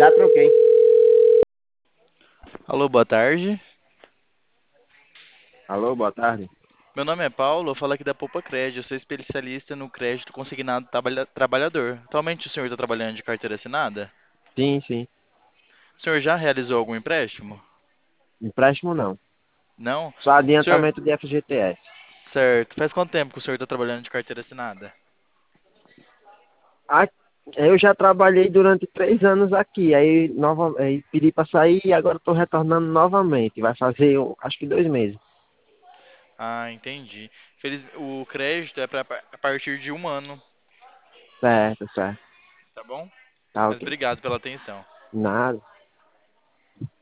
Já troquei. Alô, boa tarde. Alô, boa tarde. Meu nome é Paulo, eu falo aqui da Poupa Crédito. Eu sou especialista no crédito consignado trabalhador. Atualmente o senhor está trabalhando de carteira assinada? Sim, sim. O senhor já realizou algum empréstimo? Empréstimo não. Não? Só Senhor, adiantamento de FGTS. certo. Faz quanto tempo que o senhor está trabalhando de carteira assinada? Ah, eu já trabalhei durante 3 anos aqui. Aí pedi para sair e agora estou retornando novamente. Vai fazer, acho que 2 meses. Ah, entendi. O crédito é para a partir de 1 ano, Certo, certo. tá bom? Tá Mas ok. obrigado pela atenção. Nada.